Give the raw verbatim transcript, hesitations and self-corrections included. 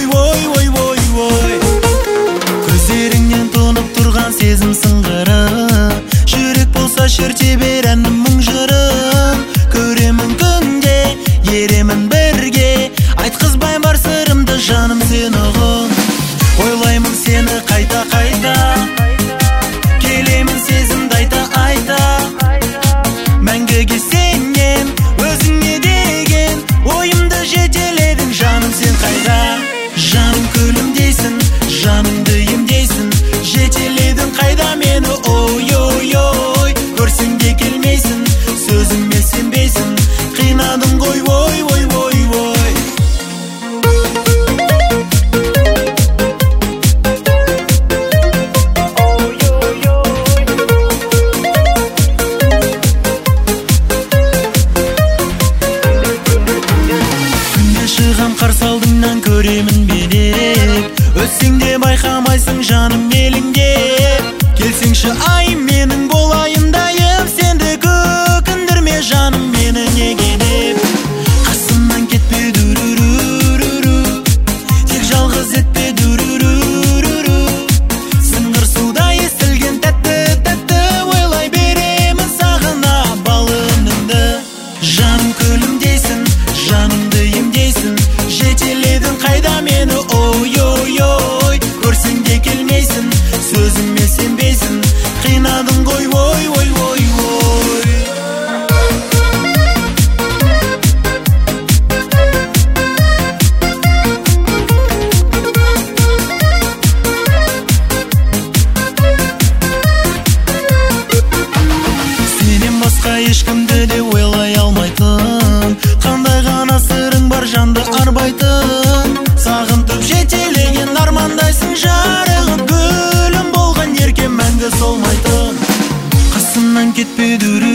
ой, ой, ой, ой. Көздеріңнен тұнып тұрған сезім сыңғыры, жүрек болса шерте бер әнім мұң жырын. Көремін күнде, еремін бірге, айтқызбай бар сырымды жаным сен ұғын. Ойлаймын сені қайта-қайта, келемін сезімді айта-айта. Мәңгіге сенен, өзіңе деген ойымды жетеледің, жаным сен қайда? Жаным күлім дейсің, жанымды емдейсің, жетеледің қайда мені, ой, ой, ой. Көрсің де келмейсің, сөзіме сенбейсің, қинадың ғой, ой, ой, ой, ой. Қарсы алдыңнан көремін белеп, өтсең де байқамайсың жаным еліңдеп. Келсеңші ай менің болайын дайып, сенді көкіндірме жаным мені неге деп. Қасымнан кетпе дүрүрүрүрү, тек жалғыз етпе дүрүрүрүрү. Сыңғыр суда естілген тәтті-тәтті, ойлай беремін сағына балыныңды. Жаным күлім дейсің, жанымды емдейсің, жетеледің қайда мені, ой, ой, ой. Көрсің де келмейсің, сөзіме сенбейсің, қинадың ғой, ой, ой, ой, ой. Сенен басқа ешкімді де ойлай алмайтын, қандай ғана сырың бар жанды арбайтын. Сағынтып жетелеген армандайсың жарығып, гүлім болған ерке мәңгі солмайтын. Қасымнан кетпе дүрі